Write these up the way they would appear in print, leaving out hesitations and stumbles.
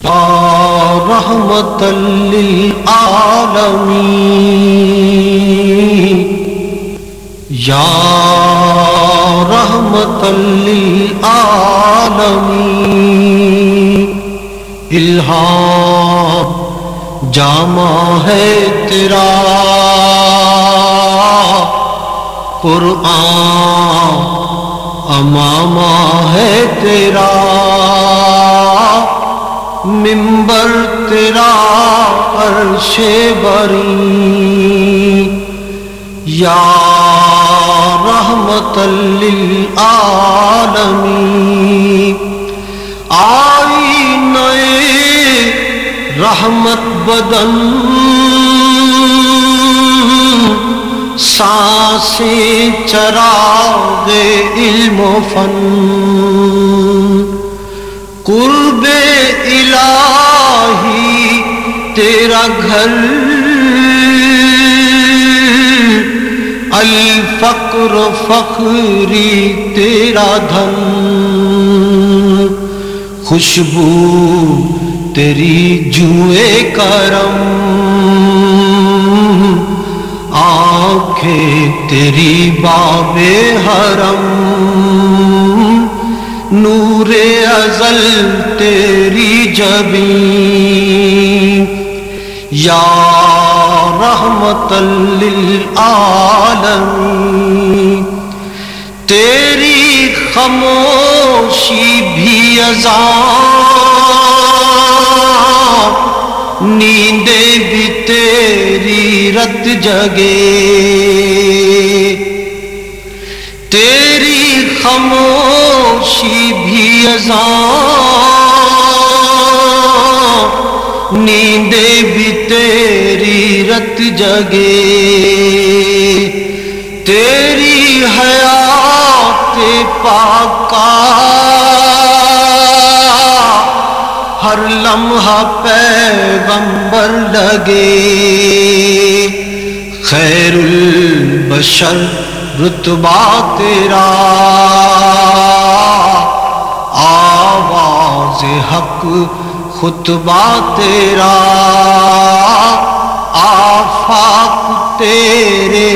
رحمت للعالمین یا رحمت للعالمین، الہام جامع ہے تیرا قرآن، امامہ ہے تیرا منبر، تیرا عرش بری، یا رحمت للعالمین، آئینہ رحمت بدن، سانسیں چراغ علم و فن، قرب الہی تیرا گھر، الفقر فخری تیرا دھن، خوشبو تیری جوئے کرم، آنکھیں تیری باب حرم، نور ازل تیری جبین، یا رحمت للعالمین، تیری خاموشی بھی اذان، نیندیں بھی تیری رت جگے، تیری خاموشی بھی اذان، نیندیں بھی تیری رت جگے، تیری حیات پاکا ہر لمحہ پیغمبر لگے، خیر البشر رتبہ تیرا، آواز حق خطبہ تیرا، آفاق تیرے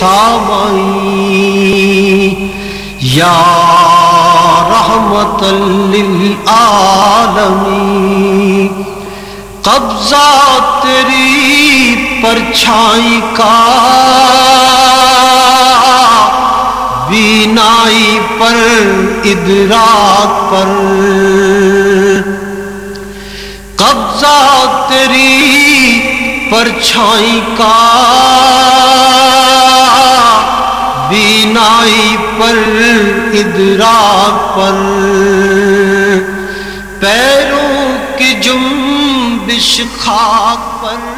سامعین، یا رحمت للعالمین، قبضہ تیری پرچھائی کا بینائی پر ادراک پر، قبضہ تیری پرچھائی کا بینائی پر ادراک پر، پیروں کی جنبش خاک پر